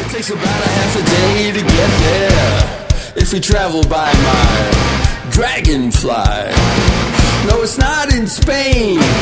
Takes about a half a day to get there if we travel by my dragonfly. No, it's not in Spain.